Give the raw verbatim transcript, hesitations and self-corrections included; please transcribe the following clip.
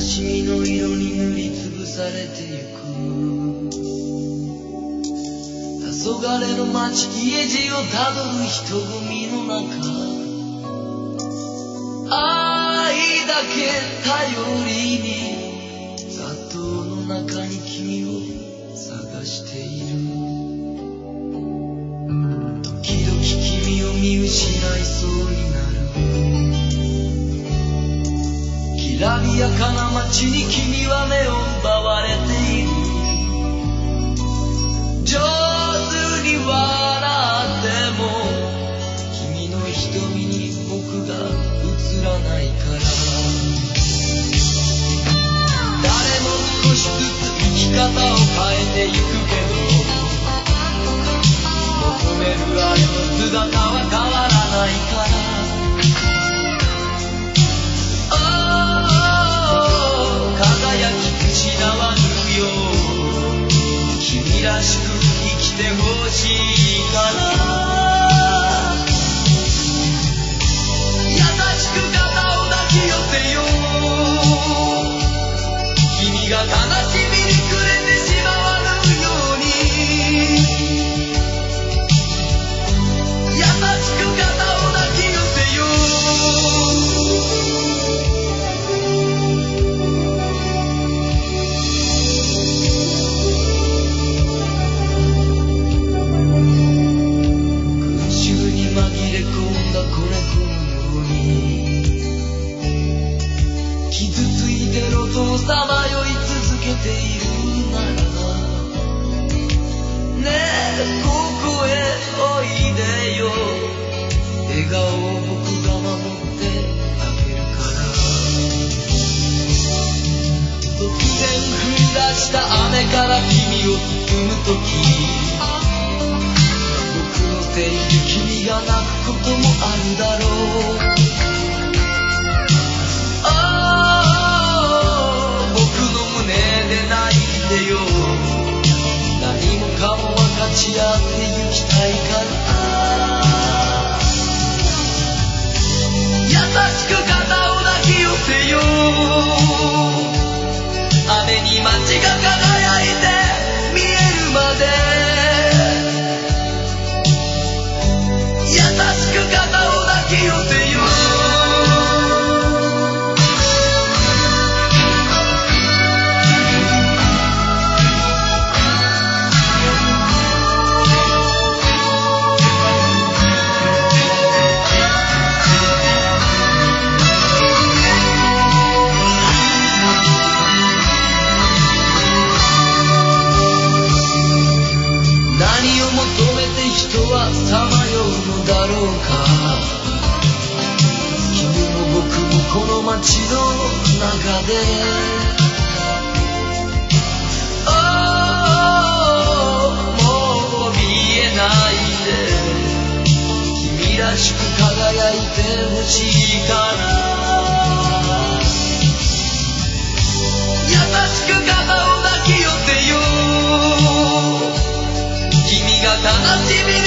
しみの色に塗りつぶされてゆく。黄昏の街家路をたどる人混みの中、愛だけ頼りに雑踏の中に君を探している。時々君を見失いそうになる。きらびやかな街に君は目を奪われている。上手に笑っても君の瞳に僕が映らないから。誰も少しずつ生き方を変えてゆくけど、求める愛の姿は変わらないから。輝き失わぬよう君らしく生きてほしいから。優しく肩を抱き寄せよう。君が悲しみに暮れてしまわぬように。優しく肩を抱き寄せよう。さまよい続けているならねえここへおいでよ。笑顔を僕が守ってあげるから。突然降り出した雨から君を包むとき、僕のせいで君が泣くこともあるだろう。何もかも分かち合ってゆきたいから。優しく肩を抱き寄せよう。雨に街が輝いて見えるまで。優しく肩を抱き寄せよう。人はさまようのだろうか。君も僕もこの街の中で。Oh、もう見えないで君らしく輝いてほしいから。優しく肩を抱き寄せよう。君が悲しみ